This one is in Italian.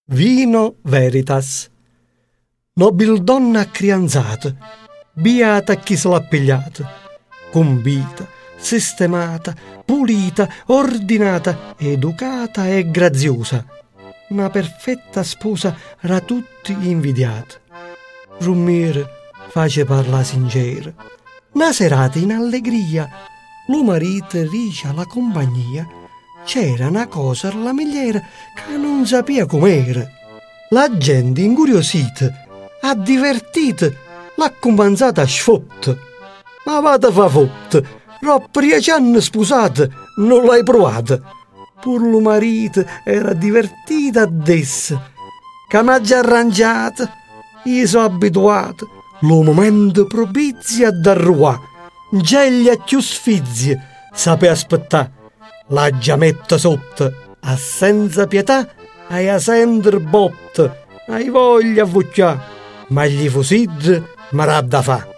Vino veritas. Nobil donna crianzata, beata chi se l'ha pigliata, combita, sistemata, pulita, ordinata, educata e graziosa, una perfetta sposa ra tutti invidiata. Rummire face parla sincera, una serata in allegria, lo marito rice alla compagnia, c'era una cosa alla migliera che non sapeva com'era. La gente incuriosita, ha divertito, l'ha companzata a sfotto. Ma vada fa fotto, troppo 10 anni sposata, non l'hai provata. Pur lo marito era divertito adesso, che m'ha già arrangiata. Io sono abituato, lo momento propizio ad arruà, geglia più sfizie, sape aspettare. La già metta sotto, a senza pietà, hai a sender botte, hai voglia a vuccià, ma gli fusiddi m'arà da fa.